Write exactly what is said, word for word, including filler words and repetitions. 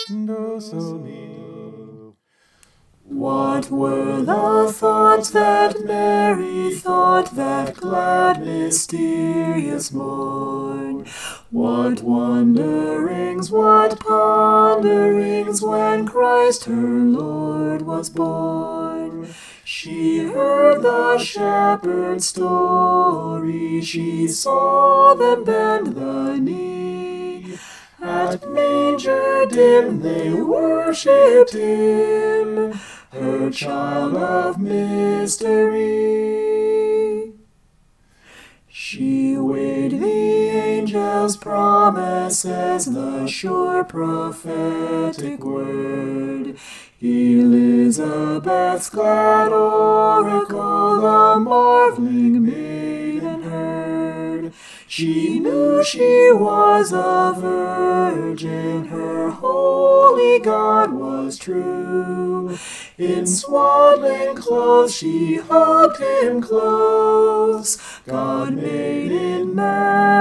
Do, sol, mi, do. What were the thoughts that Mary thought that glad mysterious morn? What wonderings, what ponderings, when Christ her Lord was born? She heard the shepherd's story, she saw them bend the knee. At manger dim they worshipped him, her child of mystery. She weighed the angel's promises, the sure prophetic word. Elizabeth's glad oracle, the marveling maiden heard. She knew she was a virgin, her holy God was true. In swaddling clothes she hugged him close, God made in man.